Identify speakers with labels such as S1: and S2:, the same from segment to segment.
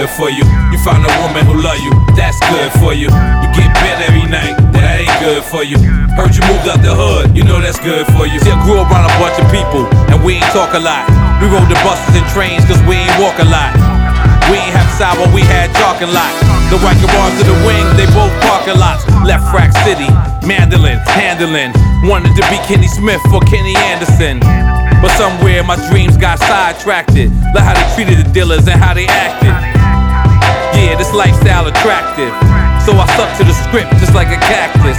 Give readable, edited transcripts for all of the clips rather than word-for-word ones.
S1: good for you. You find a woman who love you, that's good for you. You get bit every night, that ain't good for you. Heard you moved out the hood, you know that's good for you. See, I grew around a bunch of people, and we ain't talk a lot. We rode the buses and trains, cause we ain't walk a lot. We ain't have sour, we had chalk and lot. The white garage to the wing, they both parking lots. Left Rack City, mandolin, handling. Wanted to be Kenny Smith or Kenny Anderson, but somewhere my dreams got sidetracked. Like how they treated the dealers and how they acted. Yeah, this lifestyle attractive, so I stuck to the script just like a cactus.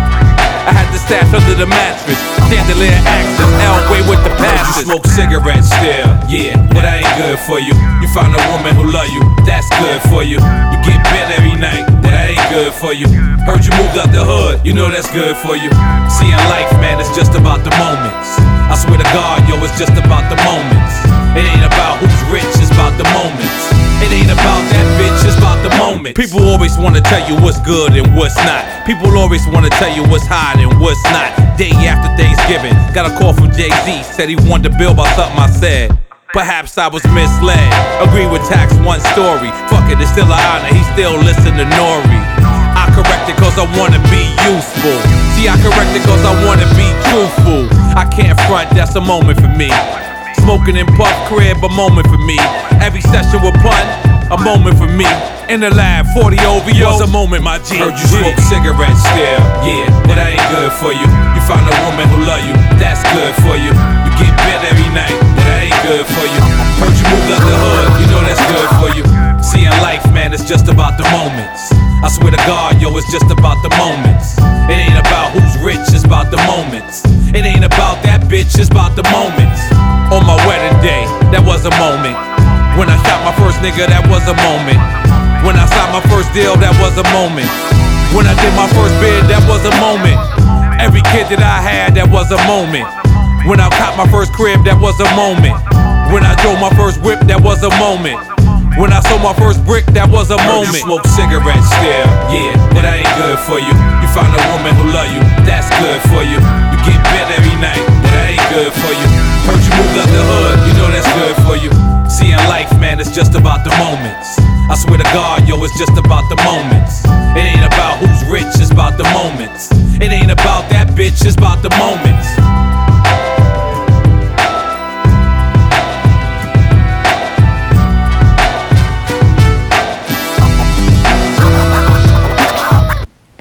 S1: I had the stash under the mattress, chandelier access, L-way with the passes. You smoke cigarettes still, yeah, that ain't good for you. You find a woman who love you, that's good for you. You get bit every night, that ain't good for you. Heard you moved out the hood, you know that's good for you. See, in life, man, it's just about the moments. I swear to God, yo, it's just about the moments. It ain't about who's rich, it's about the moments. It ain't about that bitch, it's about the moment. People always wanna tell you what's good and what's not. People always wanna tell you what's hot and what's not. Day after Thanksgiving, got a call from Jay-Z, said he wanted to build by something I said. Perhaps I was misled. Agree with Tax one story. Fuck it, it's still an honor, he still listen to Nori. I correct it cause I wanna be useful. See, I correct it cause I wanna be truthful. I can't front, that's a moment for me. Smoking in Puff crib, a moment for me. Every session with Pun, a moment for me. In the lab, 40 OVO, was a moment, my G. Heard you smoke cigarettes still, yeah, that ain't good for you. You find a woman who love you, that's good for you. You get bit every night, that ain't good for you. Heard you moved out the hood, you know that's good for you. See, in life, man, it's just about the moments. I swear to God, yo, it's just about the moments. It ain't about who's rich, it's about the moments. It ain't about that bitch, it's about the moments. On my wedding day, that was a moment. When I shot my first nigga, that was a moment. When I signed my first deal, that was a moment. When I did my first bid, that was a moment. Every kid that I had, that was a moment. When I caught my first crib, that was a moment. When I drove my first whip, that was a moment. When I sold my first brick, that was a moment. You smoke cigarettes still, yeah, that ain't good for you. You find a woman who love you, that's good for you. You get bit every night, that ain't good for you. Heard you moved out the hood, you know that's good for you. See, in life, man, it's just about the moments. I swear to God, yo, it's just about the moments. It ain't about who's rich, it's about the moments. It ain't about that